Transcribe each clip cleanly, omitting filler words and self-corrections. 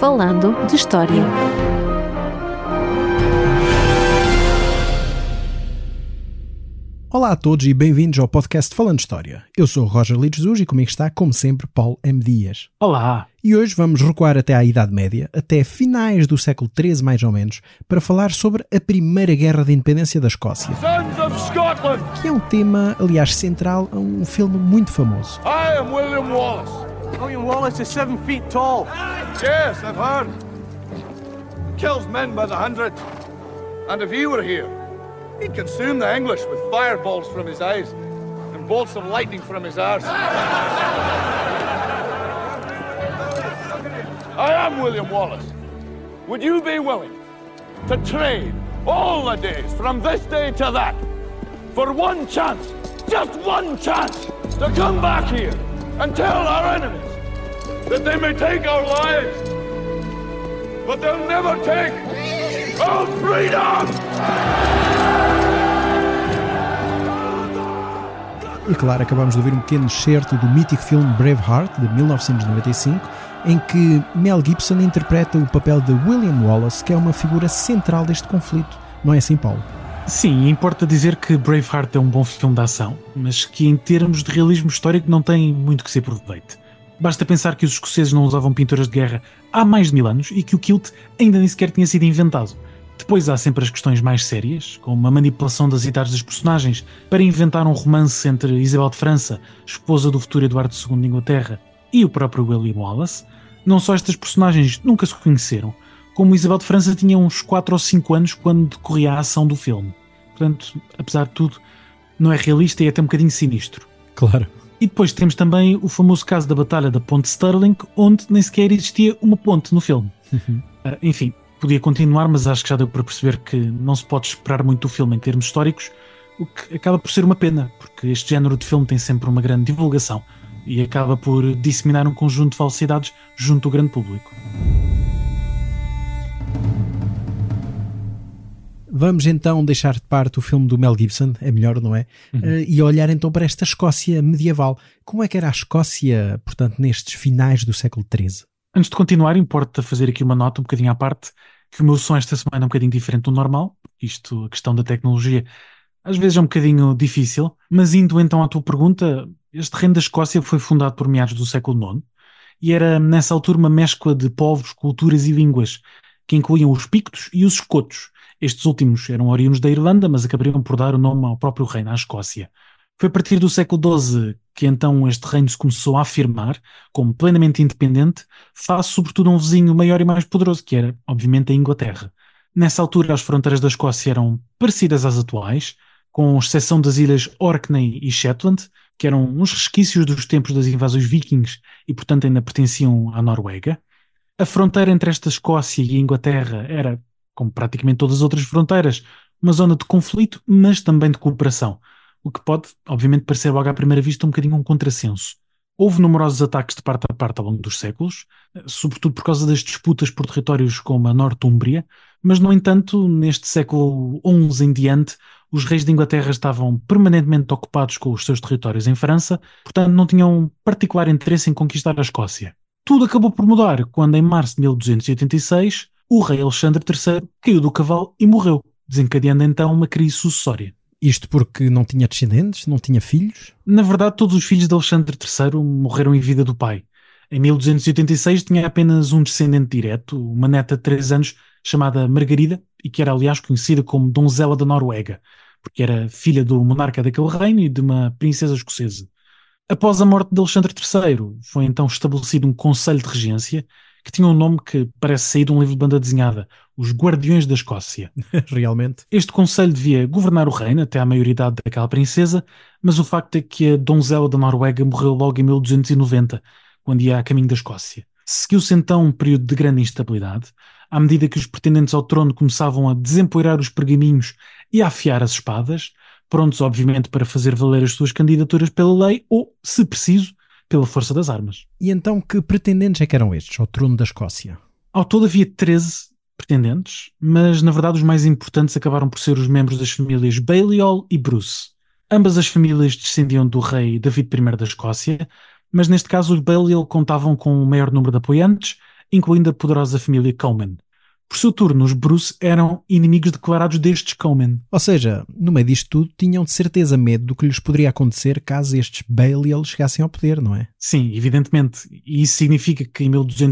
Falando de História. Olá a todos e bem-vindos ao podcast Falando de História. Eu sou o Roger Lides Jesus e comigo está, como sempre, Paulo M. Dias. Olá! E hoje vamos recuar até à Idade Média, até finais do século XIII mais ou menos, para falar sobre a Primeira Guerra de Independência da Escócia. Sons of Scotland! Que é um tema, aliás, central a um filme muito famoso. I am William Wallace. William Wallace is 7 feet tall. Yes, I've heard. Kills men by the hundred. And if he were here, he'd consume the English with fireballs from his eyes and bolts of lightning from his arse. I am William Wallace. Would you be willing to trade all the days from this day to that for one chance, just one chance, to come back here and tell our enemies that they may take our lives, but they'll never take our freedom? E claro, acabamos de ouvir um pequeno excerto do mítico filme Braveheart, de 1995, em que Mel Gibson interpreta o papel de William Wallace, que é uma figura central deste conflito. Não é assim, Paulo? Sim, importa dizer que Braveheart é um bom filme de ação, mas que em termos de realismo histórico não tem muito que se aproveite. Basta pensar que os escoceses não usavam pinturas de guerra há mais de 1000 anos e que o kilt ainda nem sequer tinha sido inventado. Depois há sempre as questões mais sérias, como a manipulação das idades dos personagens para inventar um romance entre Isabel de França, esposa do futuro Eduardo II de Inglaterra, e o próprio William Wallace. Não só estas personagens nunca se conheceram, como Isabel de França tinha uns 4 ou 5 anos quando decorria a ação do filme. Portanto, apesar de tudo, não é realista e é até um bocadinho sinistro. Claro. E depois temos também o famoso caso da Batalha da Ponte Stirling, onde nem sequer existia uma ponte no filme. Enfim, podia continuar, mas acho que já deu para perceber que não se pode esperar muito do filme em termos históricos, o que acaba por ser uma pena, porque este género de filme tem sempre uma grande divulgação e acaba por disseminar um conjunto de falsidades junto ao grande público. Vamos então deixar de parte o filme do Mel Gibson, é melhor, não é? E olhar então para esta Escócia medieval. Como é que era a Escócia, portanto, nestes finais do século XIII? Antes de continuar, importa fazer aqui uma nota um bocadinho à parte, que o meu som esta semana é um bocadinho diferente do normal. Isto, a questão da tecnologia, às vezes é um bocadinho difícil, mas indo então à tua pergunta, este reino da Escócia foi fundado por meados do século IX e era nessa altura uma mescla de povos, culturas e línguas, que incluíam os pictos e os escotos. Estes últimos eram oriundos da Irlanda, mas acabariam por dar o nome ao próprio reino, à Escócia. Foi a partir do século XII que então este reino se começou a afirmar como plenamente independente, face sobretudo a um vizinho maior e mais poderoso, que era, obviamente, a Inglaterra. Nessa altura as fronteiras da Escócia eram parecidas às atuais, com exceção das ilhas Orkney e Shetland, que eram uns resquícios dos tempos das invasões vikings e, portanto, ainda pertenciam à Noruega. A fronteira entre esta Escócia e a Inglaterra era, como praticamente todas as outras fronteiras, uma zona de conflito, mas também de cooperação, o que pode, obviamente, parecer logo à primeira vista um bocadinho um contrassenso. Houve numerosos ataques de parte a parte ao longo dos séculos, sobretudo por causa das disputas por territórios como a Nortúmbria, mas, no entanto, neste século XI em diante, os reis de Inglaterra estavam permanentemente ocupados com os seus territórios em França, portanto não tinham particular interesse em conquistar a Escócia. Tudo acabou por mudar quando, em março de 1286, o rei Alexandre III caiu do cavalo e morreu, desencadeando então uma crise sucessória. Isto porque não tinha descendentes, não tinha filhos? Na verdade, todos os filhos de Alexandre III morreram em vida do pai. Em 1286 tinha apenas um descendente direto, uma neta de 3 anos chamada Margarida, e que era aliás conhecida como Donzela da Noruega, porque era filha do monarca daquele reino e de uma princesa escocesa. Após a morte de Alexandre III, foi então estabelecido um conselho de regência que tinha um nome que parece sair de um livro de banda desenhada, os Guardiões da Escócia. Realmente. Este conselho devia governar o reino até à maioridade daquela princesa, mas o facto é que a donzela da Noruega morreu logo em 1290, quando ia a caminho da Escócia. Seguiu-se então um período de grande instabilidade, à medida que os pretendentes ao trono começavam a desempoeirar os pergaminhos e a afiar as espadas, prontos obviamente para fazer valer as suas candidaturas pela lei ou, se preciso, pela força das armas. E então que pretendentes é que eram estes ao trono da Escócia? Ao todo havia 13 pretendentes, mas na verdade os mais importantes acabaram por ser os membros das famílias Balliol e Bruce. Ambas as famílias descendiam do rei David I da Escócia, mas neste caso os Balliol contavam com um maior número de apoiantes incluindo a poderosa família Comyn. Por seu turno, os Bruce eram inimigos declarados destes Comyn. Ou seja, no meio disto tudo, tinham de certeza medo do que lhes poderia acontecer caso estes Balliol chegassem ao poder, não é? Sim, evidentemente. E isso significa que em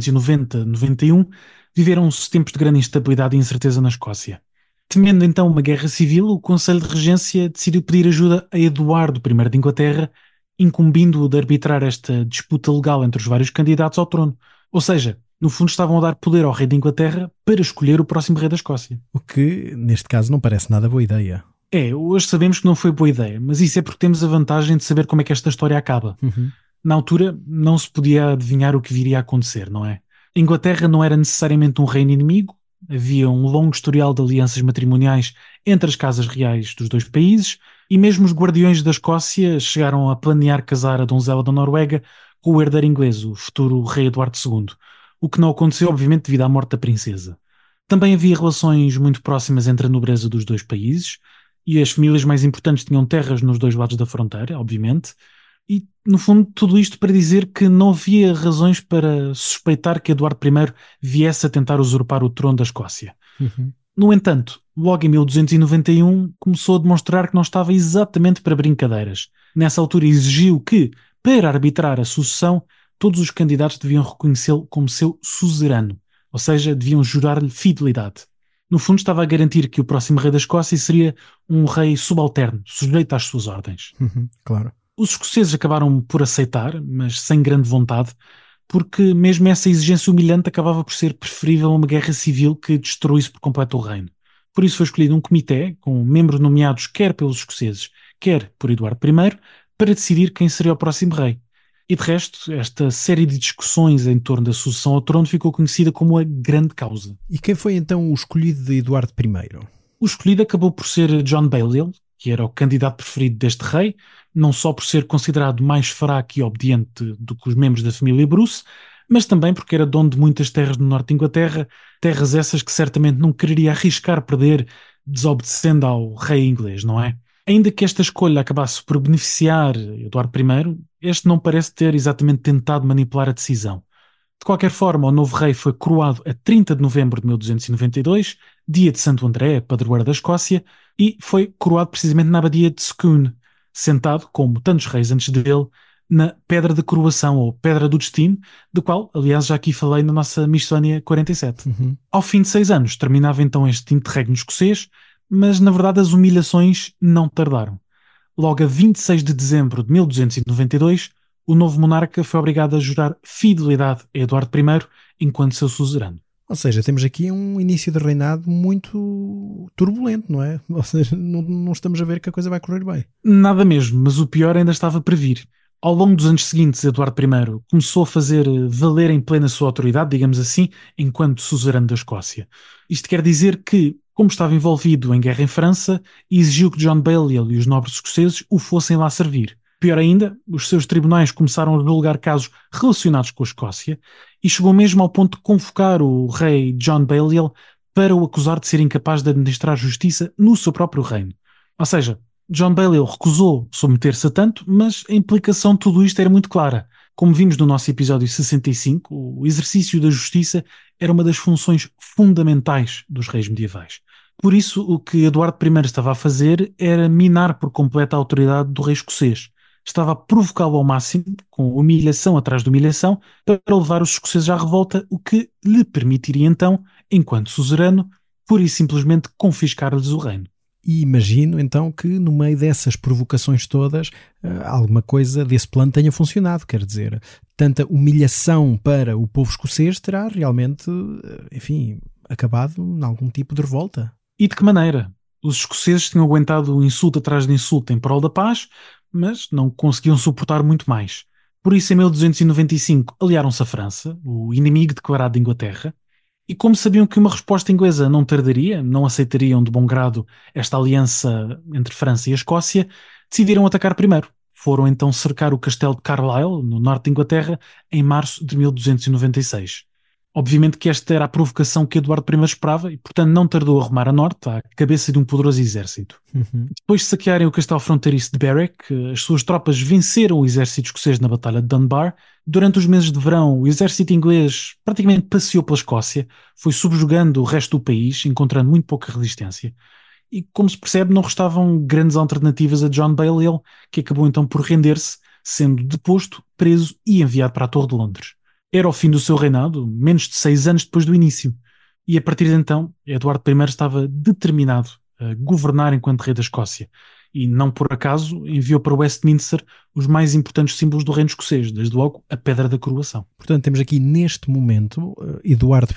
1290-91 viveram-se tempos de grande instabilidade e incerteza na Escócia. Temendo então uma guerra civil, o Conselho de Regência decidiu pedir ajuda a Eduardo I de Inglaterra, incumbindo-o de arbitrar esta disputa legal entre os vários candidatos ao trono. Ou seja, no fundo estavam a dar poder ao rei de Inglaterra para escolher o próximo rei da Escócia. O que, neste caso, não parece nada boa ideia. Hoje sabemos que não foi boa ideia, mas isso é porque temos a vantagem de saber como é que esta história acaba. Na altura, não se podia adivinhar o que viria a acontecer, não é? A Inglaterra não era necessariamente um reino inimigo, havia um longo historial de alianças matrimoniais entre as casas reais dos dois países, e mesmo os guardiões da Escócia chegaram a planear casar a donzela da Noruega com o herdeiro inglês, o futuro rei Eduardo II, o que não aconteceu, obviamente, devido à morte da princesa. Também havia relações muito próximas entre a nobreza dos dois países, e as famílias mais importantes tinham terras nos dois lados da fronteira, obviamente, e, no fundo, tudo isto para dizer que não havia razões para suspeitar que Eduardo I viesse a tentar usurpar o trono da Escócia. No entanto, logo em 1291 começou a demonstrar que não estava exatamente para brincadeiras. Nessa altura exigiu que, para arbitrar a sucessão, todos os candidatos deviam reconhecê-lo como seu suzerano, ou seja, deviam jurar-lhe fidelidade. No fundo, estava a garantir que o próximo rei da Escócia seria um rei subalterno, sujeito às suas ordens. Claro. Os escoceses acabaram por aceitar, mas sem grande vontade, porque mesmo essa exigência humilhante acabava por ser preferível a uma guerra civil que destruísse por completo o reino. Por isso foi escolhido um comitê, com membros nomeados quer pelos escoceses, quer por Eduardo I, para decidir quem seria o próximo rei. E de resto, esta série de discussões em torno da sucessão ao trono ficou conhecida como a Grande Causa. E quem foi então o escolhido de Eduardo I? O escolhido acabou por ser John Balliol, que era o candidato preferido deste rei, não só por ser considerado mais fraco e obediente do que os membros da família Bruce, mas também porque era dono de muitas terras no norte de Inglaterra, terras essas que certamente não quereria arriscar perder desobedecendo ao rei inglês, não é? Ainda que esta escolha acabasse por beneficiar Eduardo I, este não parece ter exatamente tentado manipular a decisão. De qualquer forma, o novo rei foi coroado a 30 de novembro de 1292, dia de Santo André, padroeiro da Escócia, e foi coroado precisamente na abadia de Scone, sentado, como tantos reis antes dele, na Pedra de Coroação, ou Pedra do Destino, do qual, aliás, já aqui falei na nossa Miscelânea 47. Ao fim de 6 anos, terminava então este interregno escocês, mas, na verdade, as humilhações não tardaram. Logo a 26 de dezembro de 1292, o novo monarca foi obrigado a jurar fidelidade a Eduardo I enquanto seu suzerano. Ou seja, temos aqui um início de reinado muito turbulento, não é? Ou seja, não estamos a ver que a coisa vai correr bem. Nada mesmo, mas o pior ainda estava para vir. Ao longo dos anos seguintes, Eduardo I começou a fazer valer em plena sua autoridade, digamos assim, enquanto suzerano da Escócia. Isto quer dizer que, como estava envolvido em guerra em França, exigiu que John Balliol e os nobres escoceses o fossem lá servir. Pior ainda, os seus tribunais começaram a julgar casos relacionados com a Escócia e chegou mesmo ao ponto de convocar o rei John Balliol para o acusar de ser incapaz de administrar justiça no seu próprio reino. Ou seja, John Balliol recusou submeter-se a tanto, mas a implicação de tudo isto era muito clara. Como vimos no nosso episódio 65, o exercício da justiça era uma das funções fundamentais dos reis medievais. Por isso, o que Eduardo I estava a fazer era minar por completo a autoridade do rei escocês. Estava a provocá-lo ao máximo, com humilhação atrás de humilhação, para levar os escoceses à revolta, o que lhe permitiria então, enquanto suzerano, pura e simplesmente confiscar-lhes o reino. E imagino então que no meio dessas provocações todas alguma coisa desse plano tenha funcionado, quer dizer, tanta humilhação para o povo escocês terá realmente, enfim, acabado em algum tipo de revolta. E de que maneira? Os escoceses tinham aguentado insulto atrás de insulto em prol da paz, mas não conseguiam suportar muito mais. Por isso, em 1295, aliaram-se à França, o inimigo declarado de Inglaterra, e como sabiam que uma resposta inglesa não tardaria, não aceitariam de bom grado esta aliança entre França e a Escócia, decidiram atacar primeiro. Foram então cercar o castelo de Carlisle, no norte de Inglaterra, em março de 1296. Obviamente que esta era a provocação que Eduardo I esperava e, portanto, não tardou a rumar a norte, à cabeça de um poderoso exército. Depois de saquearem o castelo fronteiriço de Berwick, as suas tropas venceram o exército escocês na Batalha de Dunbar. Durante os meses de verão, o exército inglês praticamente passeou pela Escócia, foi subjugando o resto do país, encontrando muito pouca resistência. E, como se percebe, não restavam grandes alternativas a John Balliol, que acabou então por render-se, sendo deposto, preso e enviado para a Torre de Londres. Era o fim do seu reinado, menos de 6 anos depois do início. E a partir de então, Eduardo I estava determinado a governar enquanto rei da Escócia. E não por acaso enviou para Westminster os mais importantes símbolos do reino escocês, desde logo a Pedra da Coroação. Portanto, temos aqui neste momento Eduardo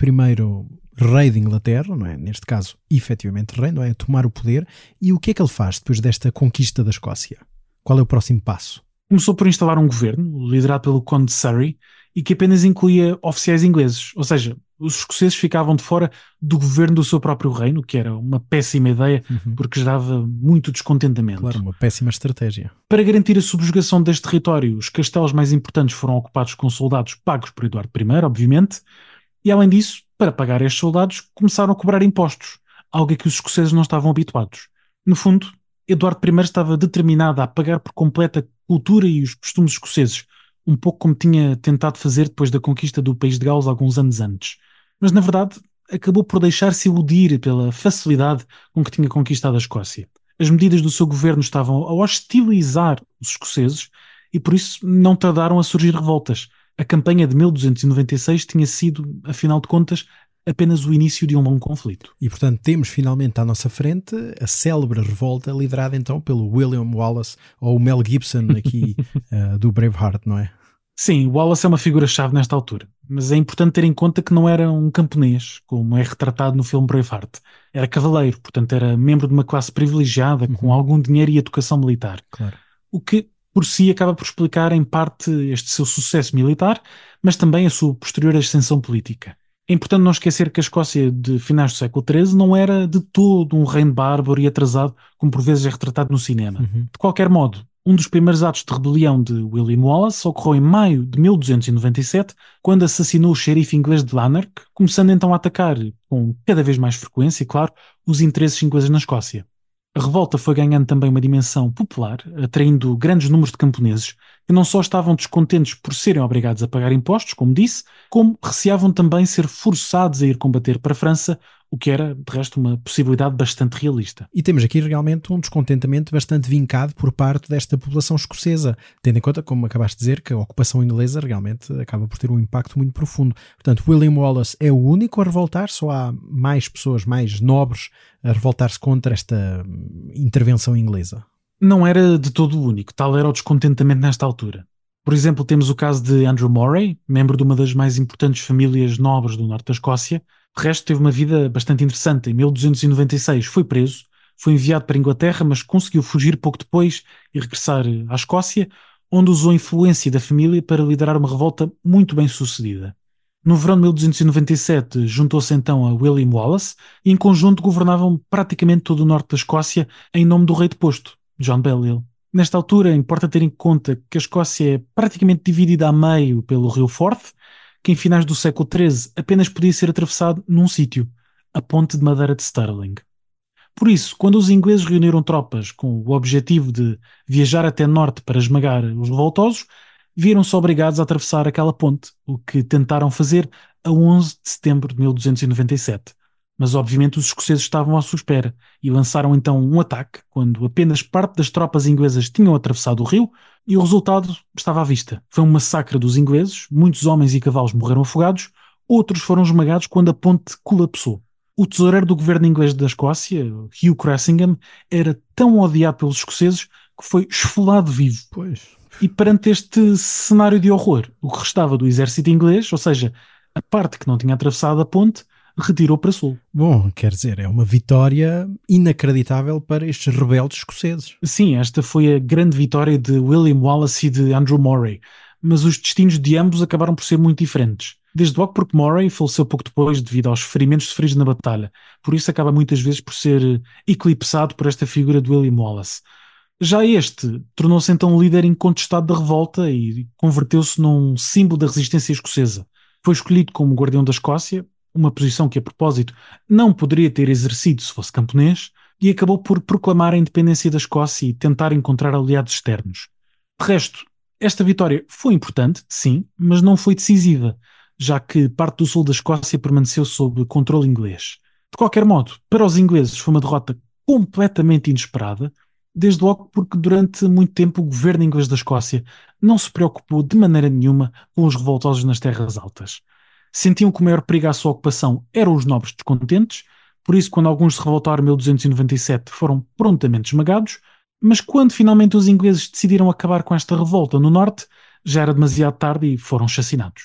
I, rei de Inglaterra, não é? Neste caso, efetivamente rei, não é? A tomar o poder. E o que é que ele faz depois desta conquista da Escócia? Qual é o próximo passo? Começou por instalar um governo, liderado pelo Conde de Surrey, e que apenas incluía oficiais ingleses, ou seja, os escoceses ficavam de fora do governo do seu próprio reino, que era uma péssima ideia, porque gerava muito descontentamento. Claro, uma péssima estratégia. Para garantir a subjugação deste território, os castelos mais importantes foram ocupados com soldados pagos por Eduardo I, obviamente, e além disso, para pagar estes soldados, começaram a cobrar impostos, algo a que os escoceses não estavam habituados. No fundo, Eduardo I estava determinado a apagar por completo a cultura e os costumes escoceses, um pouco como tinha tentado fazer depois da conquista do país de Gales alguns anos antes. Mas, na verdade, acabou por deixar-se iludir pela facilidade com que tinha conquistado a Escócia. As medidas do seu governo estavam a hostilizar os escoceses e, por isso, não tardaram a surgir revoltas. A campanha de 1296 tinha sido, afinal de contas, apenas o início de um longo conflito. E, portanto, temos finalmente à nossa frente a célebre revolta liderada então pelo William Wallace, ou o Mel Gibson aqui do Braveheart, não é? Sim, Wallace é uma figura-chave nesta altura, mas é importante ter em conta que não era um camponês, como é retratado no filme Braveheart. Era cavaleiro, portanto era membro de uma classe privilegiada, com algum dinheiro e educação militar. Claro. O que, por si, acaba por explicar em parte este seu sucesso militar, mas também a sua posterior ascensão política. É importante não esquecer que a Escócia de finais do século XIII não era de todo um reino bárbaro e atrasado, como por vezes é retratado no cinema. De qualquer modo, um dos primeiros atos de rebelião de William Wallace ocorreu em maio de 1297, quando assassinou o xerife inglês de Lanark, começando então a atacar, com cada vez mais frequência, claro, os interesses ingleses na Escócia. A revolta foi ganhando também uma dimensão popular, atraindo grandes números de camponeses, que não só estavam descontentes por serem obrigados a pagar impostos, como disse, como receavam também ser forçados a ir combater para a França, o que era, de resto, uma possibilidade bastante realista. E temos aqui realmente um descontentamento bastante vincado por parte desta população escocesa, tendo em conta, como acabaste de dizer, que a ocupação inglesa realmente acaba por ter um impacto muito profundo. Portanto, William Wallace é o único a revoltar-se, ou há mais pessoas, mais nobres, a revoltar-se contra esta intervenção inglesa? Não era de todo o único, tal era o descontentamento nesta altura. Por exemplo, temos o caso de Andrew Moray, membro de uma das mais importantes famílias nobres do norte da Escócia. De resto, teve uma vida bastante interessante. Em 1296 foi preso, foi enviado para a Inglaterra, mas conseguiu fugir pouco depois e regressar à Escócia, onde usou a influência da família para liderar uma revolta muito bem sucedida. No verão de 1297 juntou-se então a William Wallace e em conjunto governavam praticamente todo o norte da Escócia em nome do rei deposto, John Balliol. Nesta altura, importa ter em conta que a Escócia é praticamente dividida a meio pelo rio Forth, que em finais do século XIII apenas podia ser atravessado num sítio, a Ponte de Madeira de Stirling. Por isso, quando os ingleses reuniram tropas com o objetivo de viajar até norte para esmagar os revoltosos, viram-se obrigados a atravessar aquela ponte, o que tentaram fazer a 11 de setembro de 1297. Mas obviamente os escoceses estavam à sua espera e lançaram então um ataque quando apenas parte das tropas inglesas tinham atravessado o rio e o resultado estava à vista. Foi um massacre dos ingleses, muitos homens e cavalos morreram afogados, outros foram esmagados quando a ponte colapsou. O tesoureiro do governo inglês da Escócia, Hugh Cressingham, era tão odiado pelos escoceses que foi esfolado vivo. Pois. E perante este cenário de horror, o que restava do exército inglês, ou seja, a parte que não tinha atravessado a ponte, retirou para sul. Bom, quer dizer, é uma vitória inacreditável para estes rebeldes escoceses. Sim, esta foi a grande vitória de William Wallace e de Andrew Moray, mas os destinos de ambos acabaram por ser muito diferentes. Desde logo porque Moray faleceu pouco depois devido aos ferimentos sofridos na batalha, por isso acaba muitas vezes por ser eclipsado por esta figura de William Wallace. Já este tornou-se então líder incontestado da revolta e converteu-se num símbolo da resistência escocesa. Foi escolhido como guardião da Escócia, uma posição que, a propósito, não poderia ter exercido se fosse camponês, e acabou por proclamar a independência da Escócia e tentar encontrar aliados externos. De resto, esta vitória foi importante, sim, mas não foi decisiva, já que parte do sul da Escócia permaneceu sob controle inglês. De qualquer modo, para os ingleses foi uma derrota completamente inesperada, desde logo porque durante muito tempo o governo inglês da Escócia não se preocupou de maneira nenhuma com os revoltosos nas terras altas. Sentiam que o maior perigo à sua ocupação eram os nobres descontentes, por isso quando alguns se revoltaram em 1297 foram prontamente esmagados, mas quando finalmente os ingleses decidiram acabar com esta revolta no norte, já era demasiado tarde e foram chacinados.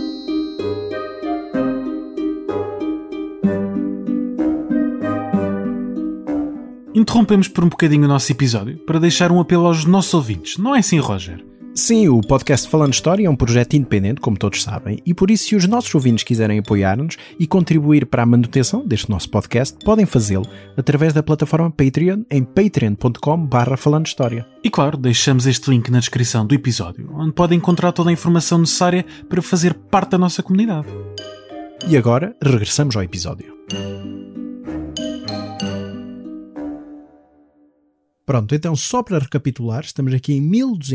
Interrompemos por um bocadinho o nosso episódio para deixar um apelo aos nossos ouvintes, não é assim, Roger? Sim, o podcast Falando História é um projeto independente, como todos sabem, e por isso, se os nossos ouvintes quiserem apoiar-nos e contribuir para a manutenção deste nosso podcast, podem fazê-lo através da plataforma Patreon em patreon.com/falandohistoria. E claro, deixamos este link na descrição do episódio, onde podem encontrar toda a informação necessária para fazer parte da nossa comunidade. E agora, regressamos ao episódio. Pronto, então só para recapitular, estamos aqui em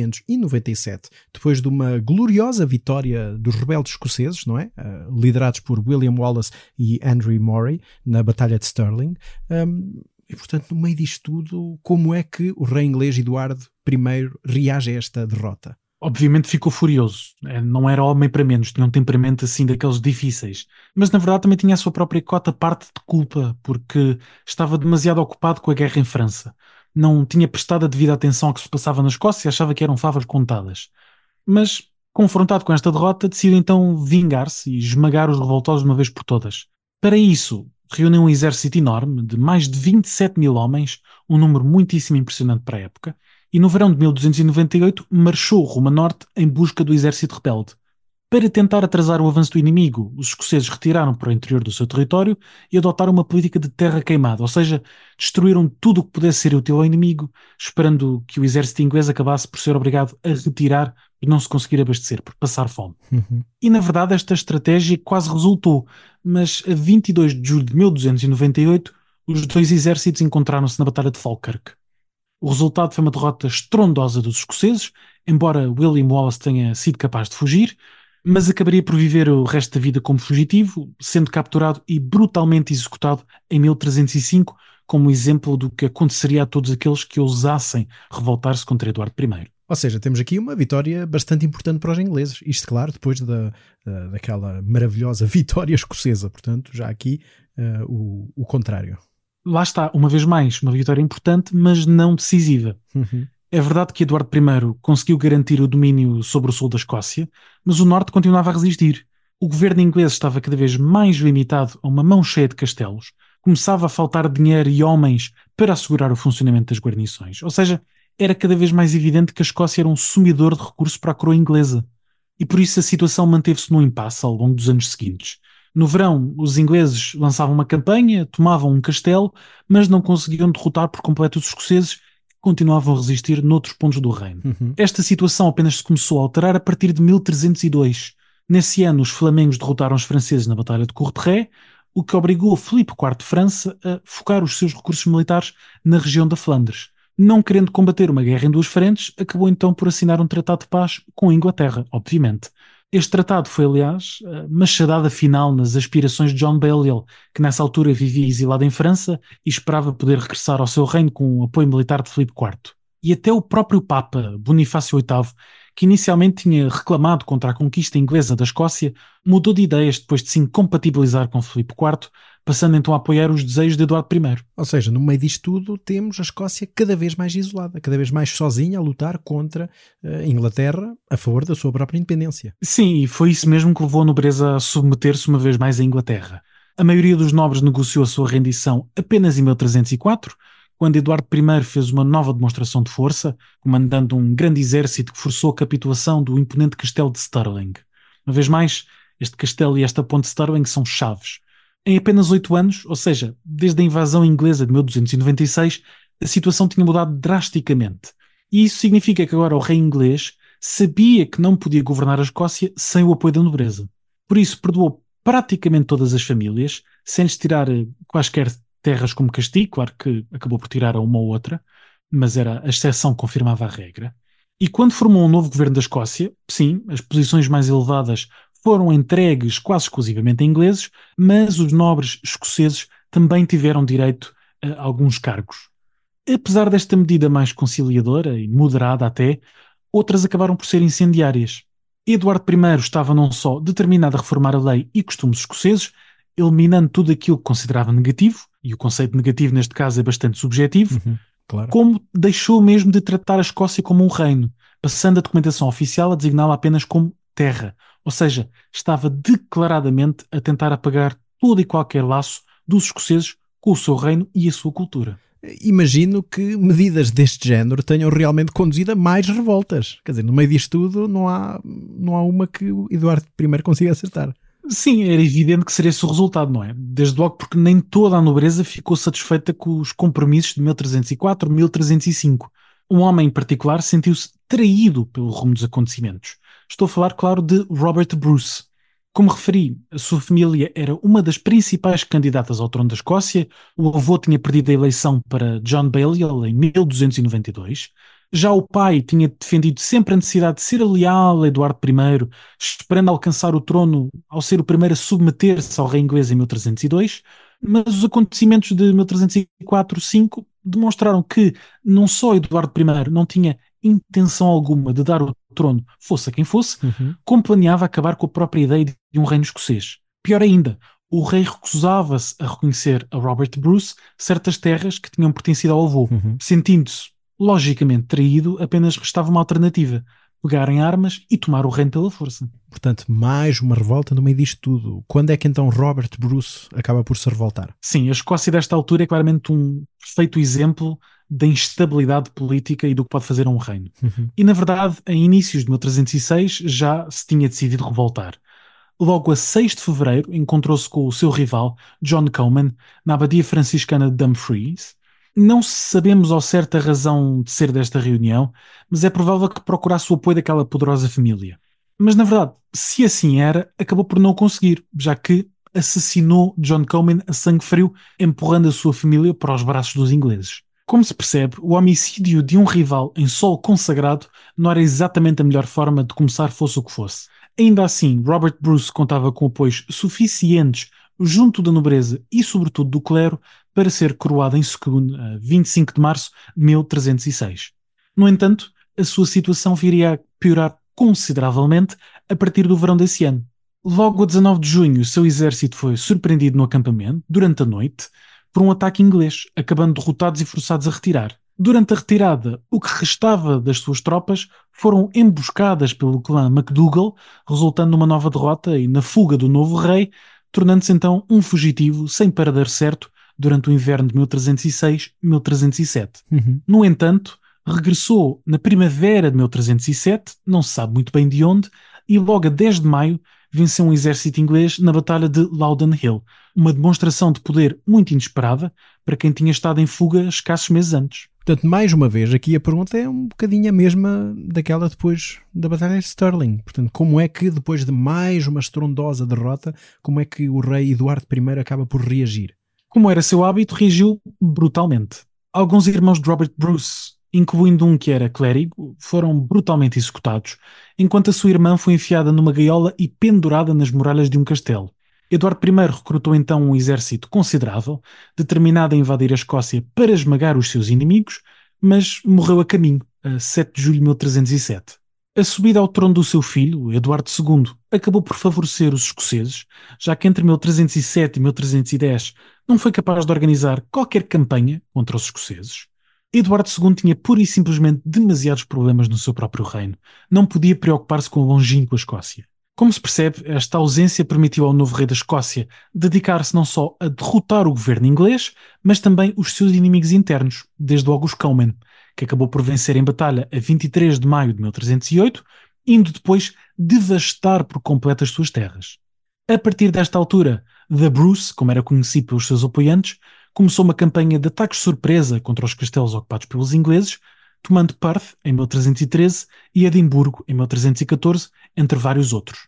1297, depois de uma gloriosa vitória dos rebeldes escoceses, não é? Liderados por William Wallace e Andrew Murray na Batalha de Stirling. E, portanto, no meio disto tudo, como é que o rei inglês Eduardo I reage a esta derrota? Obviamente ficou furioso. Não era homem para menos, tinha um temperamento assim daqueles difíceis. Mas na verdade também tinha a sua própria cota parte de culpa, porque estava demasiado ocupado com a guerra em França. Não tinha prestado a devida atenção ao que se passava na Escócia e achava que eram favas contadas. Mas, confrontado com esta derrota, decidiu então vingar-se e esmagar os revoltosos de uma vez por todas. Para isso, reuniu um exército enorme de mais de 27 mil homens, um número muitíssimo impressionante para a época, e no verão de 1298 marchou rumo a norte em busca do exército rebelde. Para tentar atrasar o avanço do inimigo, os escoceses retiraram para o interior do seu território e adotaram uma política de terra queimada, ou seja, destruíram tudo o que pudesse ser útil ao inimigo, esperando que o exército inglês acabasse por ser obrigado a retirar por não se conseguir abastecer, por passar fome. E na verdade esta estratégia quase resultou, mas a 22 de julho de 1298 os dois exércitos encontraram-se na Batalha de Falkirk. O resultado foi uma derrota estrondosa dos escoceses, embora William Wallace tenha sido capaz de fugir, mas acabaria por viver o resto da vida como fugitivo, sendo capturado e brutalmente executado em 1305, como exemplo do que aconteceria a todos aqueles que ousassem revoltar-se contra Eduardo I. Ou seja, temos aqui uma vitória bastante importante para os ingleses. Isto, claro, depois daquela maravilhosa vitória escocesa. Portanto, já aqui o contrário. Lá está, uma vez mais, uma vitória importante, mas não decisiva. É verdade que Eduardo I conseguiu garantir o domínio sobre o sul da Escócia, mas o norte continuava a resistir. O governo inglês estava cada vez mais limitado a uma mão cheia de castelos, começava a faltar dinheiro e homens para assegurar o funcionamento das guarnições. Ou seja, era cada vez mais evidente que a Escócia era um sumidor de recursos para a coroa inglesa. E por isso a situação manteve-se num impasse ao longo dos anos seguintes. No verão, os ingleses lançavam uma campanha, tomavam um castelo, mas não conseguiam derrotar por completo os escoceses, continuavam a resistir noutros pontos do reino. Esta situação apenas se começou a alterar a partir de 1302. Nesse ano, os flamengos derrotaram os franceses na Batalha de Courtrai, o que obrigou Filipe IV de França a focar os seus recursos militares na região da Flandres. Não querendo combater uma guerra em duas frentes, acabou então por assinar um tratado de paz com a Inglaterra, obviamente. Este tratado foi, aliás, a machadada final nas aspirações de John Balliol, que nessa altura vivia exilado em França e esperava poder regressar ao seu reino com o apoio militar de Filipe IV. E até o próprio Papa, Bonifácio VIII, que inicialmente tinha reclamado contra a conquista inglesa da Escócia, mudou de ideias depois de se incompatibilizar com Filipe IV, passando então a apoiar os desejos de Eduardo I. Ou seja, no meio disto tudo temos a Escócia cada vez mais isolada, cada vez mais sozinha a lutar contra a Inglaterra a favor da sua própria independência. Sim, e foi isso mesmo que levou a nobreza a submeter-se uma vez mais à Inglaterra. A maioria dos nobres negociou a sua rendição apenas em 1304, quando Eduardo I fez uma nova demonstração de força, comandando um grande exército que forçou a capitulação do imponente castelo de Stirling. Uma vez mais, este castelo e esta ponte de Stirling são chaves. Em apenas 8 anos, ou seja, desde a invasão inglesa de 1296, a situação tinha mudado drasticamente. E isso significa que agora o rei inglês sabia que não podia governar a Escócia sem o apoio da nobreza. Por isso perdoou praticamente todas as famílias, sem lhes tirar quaisquer terras como castigo. Claro que acabou por tirar a uma ou outra, mas era a exceção que confirmava a regra. E quando formou um novo governo da Escócia, sim, as posições mais elevadas foram entregues quase exclusivamente a ingleses, mas os nobres escoceses também tiveram direito a alguns cargos. Apesar desta medida mais conciliadora e moderada até, outras acabaram por ser incendiárias. Eduardo I estava não só determinado a reformar a lei e costumes escoceses, eliminando tudo aquilo que considerava negativo, e o conceito negativo neste caso é bastante subjetivo, Claro. como deixou mesmo de tratar a Escócia como um reino, passando a documentação oficial a designá-la apenas como terra. Ou seja, estava declaradamente a tentar apagar todo e qualquer laço dos escoceses com o seu reino e a sua cultura. Imagino que medidas deste género tenham realmente conduzido a mais revoltas. Quer dizer, no meio disto tudo não há uma que o Eduardo I consiga acertar. Sim, era evidente que seria esse o resultado, não é? Desde logo porque nem toda a nobreza ficou satisfeita com os compromissos de 1304, 1305. Um homem em particular sentiu-se traído pelo rumo dos acontecimentos. Estou a falar, claro, de Robert Bruce. Como referi, a sua família era uma das principais candidatas ao trono da Escócia. O avô tinha perdido a eleição para John Balliol em 1292. Já o pai tinha defendido sempre a necessidade de ser leal a Eduardo I, esperando alcançar o trono ao ser o primeiro a submeter-se ao rei inglês em 1302, mas os acontecimentos de 1304-5 demonstraram que não só Eduardo I não tinha intenção alguma de dar o trono, fosse a quem fosse, como planeava acabar com a própria ideia de um reino escocês. Pior ainda, o rei recusava-se a reconhecer a Robert Bruce certas terras que tinham pertencido ao avô. Sentindo-se logicamente traído, apenas restava uma alternativa: pegar em armas e tomar o reino pela força. Portanto, mais uma revolta no meio disto tudo. Quando é que então Robert Bruce acaba por se revoltar? Sim, a Escócia desta altura é claramente um perfeito exemplo da instabilidade política e do que pode fazer um reino. E na verdade, em inícios de 1306 já se tinha decidido revoltar. Logo a 6 de fevereiro encontrou-se com o seu rival, John Comyn, na abadia franciscana de Dumfries. Não sabemos ao certo a razão de ser desta reunião, mas é provável que procurasse o apoio daquela poderosa família. Mas na verdade, se assim era, acabou por não o conseguir, já que assassinou John Comyn a sangue frio, empurrando a sua família para os braços dos ingleses. Como se percebe, o homicídio de um rival em solo consagrado não era exatamente a melhor forma de começar, fosse o que fosse. Ainda assim, Robert Bruce contava com apoios suficientes junto da nobreza e sobretudo do clero para ser coroado em segundo a 25 de março de 1306. No entanto, a sua situação viria a piorar consideravelmente a partir do verão desse ano. Logo a 19 de junho, o seu exército foi surpreendido no acampamento, durante a noite, por um ataque inglês, acabando derrotados e forçados a retirar. Durante a retirada, o que restava das suas tropas foram emboscadas pelo clã MacDougall, resultando numa nova derrota e na fuga do novo rei, tornando-se então um fugitivo sem paradeiro certo durante o inverno de 1306-1307. No entanto, regressou na primavera de 1307, não se sabe muito bem de onde, e logo a 10 de maio venceu um exército inglês na Batalha de Loudon Hill, uma demonstração de poder muito inesperada para quem tinha estado em fuga escassos meses antes. Portanto, mais uma vez, aqui a pergunta é um bocadinho a mesma daquela depois da Batalha de Stirling. Portanto, como é que, depois de mais uma estrondosa derrota, como é que o rei Eduardo I acaba por reagir? Como era seu hábito, reagiu brutalmente. Alguns irmãos de Robert Bruce, incluindo um que era clérigo, foram brutalmente executados, enquanto a sua irmã foi enfiada numa gaiola e pendurada nas muralhas de um castelo. Eduardo I recrutou então um exército considerável, determinado a invadir a Escócia para esmagar os seus inimigos, mas morreu a caminho, a 7 de julho de 1307. A subida ao trono do seu filho, Eduardo II, acabou por favorecer os escoceses, já que entre 1307 e 1310 não foi capaz de organizar qualquer campanha contra os escoceses. Eduardo II tinha pura e simplesmente demasiados problemas no seu próprio reino. Não podia preocupar-se com a longínqua Escócia. Como se percebe, esta ausência permitiu ao novo rei da Escócia dedicar-se não só a derrotar o governo inglês, mas também os seus inimigos internos, desde logo os Comyn, que acabou por vencer em batalha a 23 de maio de 1308, indo depois devastar por completo as suas terras. A partir desta altura, The Bruce, como era conhecido pelos seus apoiantes, começou uma campanha de ataques surpresa contra os castelos ocupados pelos ingleses, tomando Perth em 1313 e Edimburgo em 1314, entre vários outros.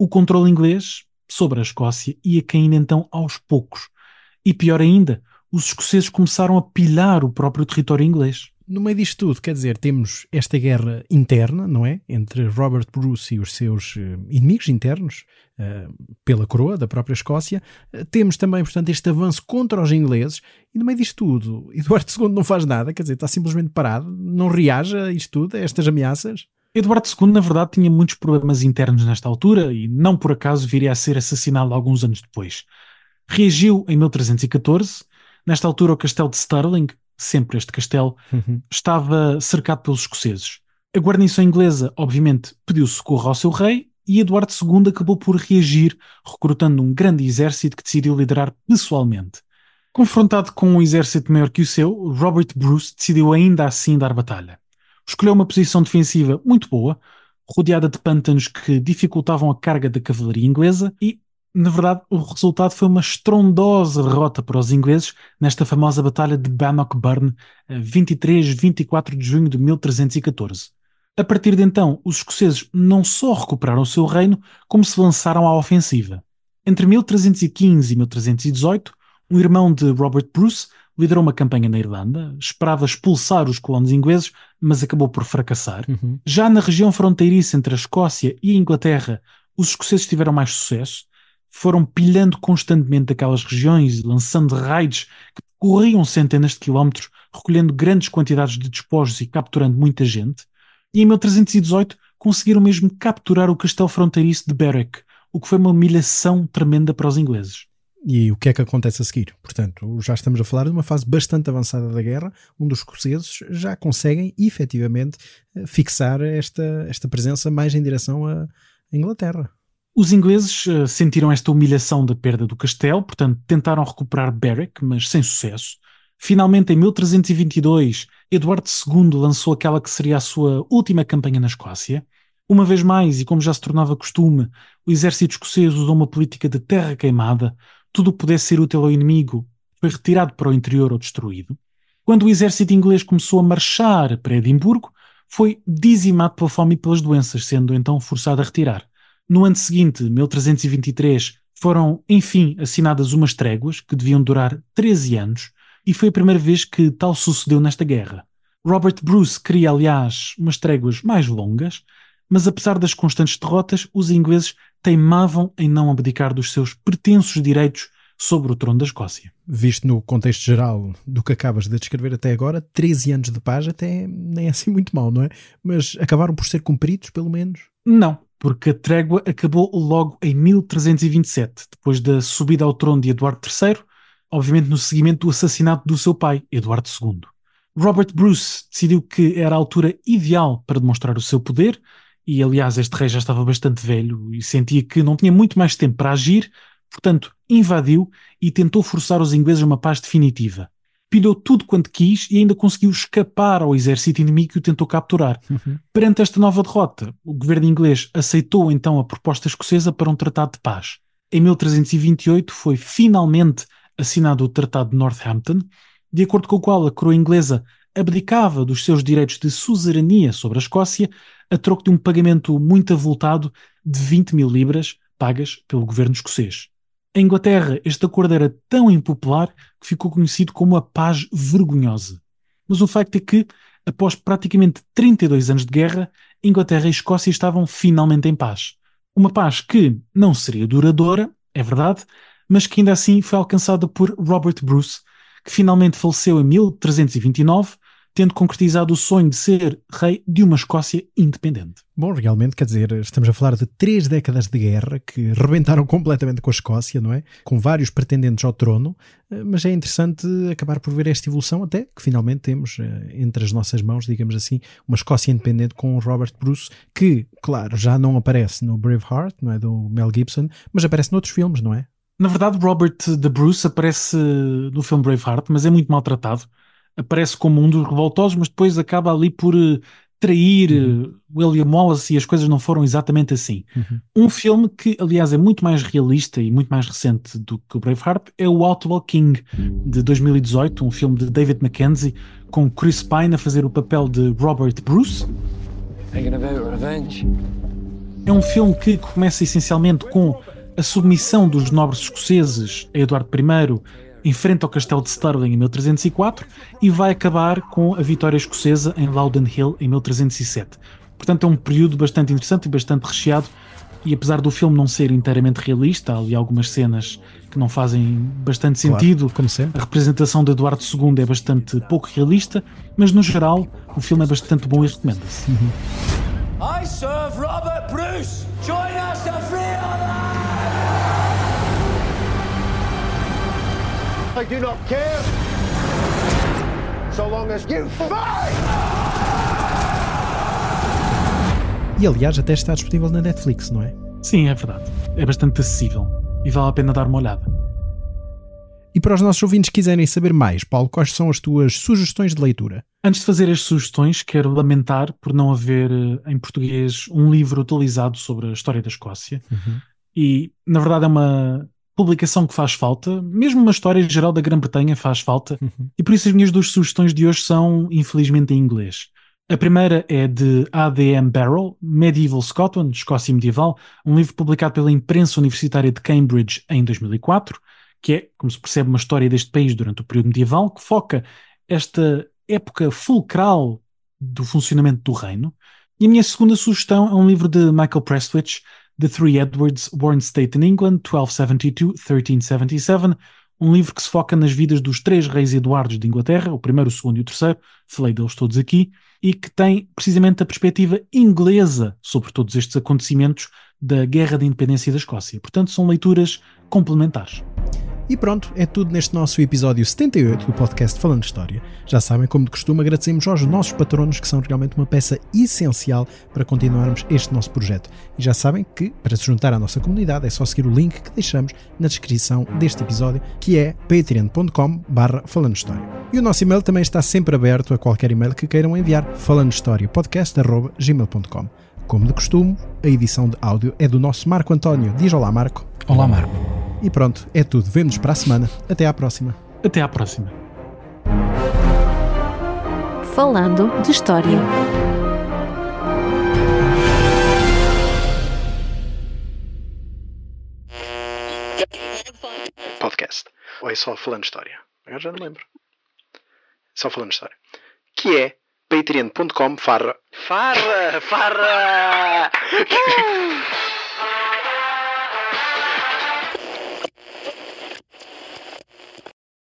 o controle inglês sobre a Escócia ia caindo então aos poucos. E pior ainda, os escoceses começaram a pilhar o próprio território inglês. No meio disto tudo, quer dizer, temos esta guerra interna, não é? Entre Robert Bruce e os seus inimigos internos, pela coroa da própria Escócia. Temos também, portanto, este avanço contra os ingleses. E no meio disto tudo, Eduardo II não faz nada, quer dizer, está simplesmente parado, não reage a isto tudo, a estas ameaças. Eduardo II, na verdade, tinha muitos problemas internos nesta altura e não por acaso viria a ser assassinado alguns anos depois. Reagiu em 1314. Nesta altura, o castelo de Stirling, sempre este castelo, estava cercado pelos escoceses. A guarnição inglesa, obviamente, pediu socorro ao seu rei e Eduardo II acabou por reagir, recrutando um grande exército que decidiu liderar pessoalmente. Confrontado com um exército maior que o seu, Robert Bruce decidiu ainda assim dar batalha. Escolheu uma posição defensiva muito boa, rodeada de pântanos que dificultavam a carga da cavalaria inglesa e, na verdade, o resultado foi uma estrondosa derrota para os ingleses nesta famosa batalha de Bannockburn, 23-24 de junho de 1314. A partir de então, os escoceses não só recuperaram o seu reino, como se lançaram à ofensiva. Entre 1315 e 1318, um irmão de Robert Bruce liderou uma campanha na Irlanda, esperava expulsar os colonos ingleses, mas acabou por fracassar. Já na região fronteiriça entre a Escócia e a Inglaterra, os escoceses tiveram mais sucesso, foram pilhando constantemente aquelas regiões, lançando raids que percorriam centenas de quilómetros, recolhendo grandes quantidades de despojos e capturando muita gente. E em 1318 conseguiram mesmo capturar o castelo fronteiriço de Berwick, o que foi uma humilhação tremenda para os ingleses. E o que é que acontece a seguir? Portanto, já estamos a falar de uma fase bastante avançada da guerra, onde os escoceses já conseguem efetivamente fixar esta presença mais em direção à Inglaterra. Os ingleses sentiram esta humilhação da perda do castelo, portanto tentaram recuperar Berwick, mas sem sucesso. Finalmente, em 1322, Eduardo II lançou aquela que seria a sua última campanha na Escócia. Uma vez mais, e como já se tornava costume, o exército escocês usou uma política de terra queimada. Tudo o que pudesse ser útil ao inimigo foi retirado para o interior ou destruído. Quando o exército inglês começou a marchar para Edimburgo, foi dizimado pela fome e pelas doenças, sendo então forçado a retirar. No ano seguinte, 1323, foram, enfim, assinadas umas tréguas que deviam durar 13 anos e foi a primeira vez que tal sucedeu nesta guerra. Robert Bruce queria, aliás, umas tréguas mais longas, mas apesar das constantes derrotas, os ingleses teimavam em não abdicar dos seus pretensos direitos sobre o trono da Escócia. Visto no contexto geral do que acabas de descrever até agora, 13 anos de paz até nem é assim muito mal, não é? Mas acabaram por ser cumpridos, pelo menos? Não, porque a trégua acabou logo em 1327, depois da subida ao trono de Eduardo III, obviamente no seguimento do assassinato do seu pai, Eduardo II. Robert Bruce decidiu que era a altura ideal para demonstrar o seu poder, e aliás este rei já estava bastante velho e sentia que não tinha muito mais tempo para agir, portanto invadiu e tentou forçar os ingleses a uma paz definitiva. Pilhou tudo quanto quis e ainda conseguiu escapar ao exército inimigo que o tentou capturar. Perante esta nova derrota, o governo inglês aceitou então a proposta escocesa para um tratado de paz. Em 1328 foi finalmente assinado o Tratado de Northampton, de acordo com o qual a coroa inglesa abdicava dos seus direitos de suzerania sobre a Escócia a troco de um pagamento muito avultado de 20.000 libras pagas pelo governo escocês. Em Inglaterra, este acordo era tão impopular que ficou conhecido como a Paz Vergonhosa. Mas o facto é que, após praticamente 32 anos de guerra, Inglaterra e Escócia estavam finalmente em paz. Uma paz que não seria duradoura, é verdade, mas que ainda assim foi alcançada por Robert Bruce, que finalmente faleceu em 1329, tendo concretizado o sonho de ser rei de uma Escócia independente. Bom, realmente, quer dizer, estamos a falar de 3 décadas de guerra que rebentaram completamente com a Escócia, não é? Com vários pretendentes ao trono, mas é interessante acabar por ver esta evolução até que finalmente temos entre as nossas mãos, digamos assim, uma Escócia independente com Robert Bruce, que, claro, já não aparece no Braveheart, não é, do Mel Gibson, mas aparece noutros filmes, não é? Na verdade, Robert de Bruce aparece no filme Braveheart, mas é muito maltratado. Aparece como um dos revoltosos, mas depois acaba ali por trair William Wallace e as coisas não foram exatamente assim. Um filme que, aliás, é muito mais realista e muito mais recente do que o Braveheart é o Outlaw King, de 2018, um filme de David Mackenzie, com Chris Pine a fazer o papel de Robert Bruce. Thinking about revenge? É um filme que começa essencialmente com a submissão dos nobres escoceses a Eduardo I em frente ao castelo de Stirling em 1304 e vai acabar com a vitória escocesa em Loudon Hill em 1307. Portanto, é um período bastante interessante e bastante recheado, e apesar do filme não ser inteiramente realista, há ali algumas cenas que não fazem bastante sentido. Claro, como sempre. A representação de Eduardo II é bastante pouco realista, mas no geral o filme é bastante bom e recomenda-se. I serve Robert Bruce. Join us to free honor. I do not care, so long as you fight! E aliás, até está disponível na Netflix, não é? Sim, é verdade. É bastante acessível e vale a pena dar uma olhada. E para os nossos ouvintes que quiserem saber mais, Paulo, quais são as tuas sugestões de leitura? Antes de fazer as sugestões, quero lamentar por não haver em português um livro atualizado sobre a história da Escócia. E, na verdade, é uma publicação que faz falta. Mesmo uma história geral da Grã-Bretanha faz falta. E por isso as minhas duas sugestões de hoje são, infelizmente, em inglês. A primeira é de A.D.M. Barrow, Medieval Scotland, Escócia Medieval, um livro publicado pela imprensa universitária de Cambridge em 2004, que é, como se percebe, uma história deste país durante o período medieval, que foca esta época fulcral do funcionamento do reino. E a minha segunda sugestão é um livro de Michael Prestwich, The Three Edwards, Born State in England, 1272-1377, um livro que se foca nas vidas dos três reis Eduardos de Inglaterra, o primeiro, o segundo e o terceiro, falei deles todos aqui, e que tem precisamente a perspectiva inglesa sobre todos estes acontecimentos da Guerra de Independência da Escócia. Portanto, são leituras complementares. E pronto, é tudo neste nosso episódio 78 do podcast Falando História. Já sabem, como de costume, agradecemos aos nossos patronos, que são realmente uma peça essencial para continuarmos este nosso projeto. E já sabem que, para se juntar à nossa comunidade, é só seguir o link que deixamos na descrição deste episódio, que é patreon.com/falandohistoria. E o nosso e-mail também está sempre aberto a qualquer e-mail que queiram enviar, falandohistoriapodcast@gmail.com. Como de costume, a edição de áudio é do nosso Marco António. Diz olá, Marco. Olá, Marco. E pronto, é tudo. Vemo-nos para a semana. Até à próxima. Até à próxima. Falando de História. Podcast. Ou é só Falando História? Agora já não lembro. Só Falando História. Que é patreon.com/farra.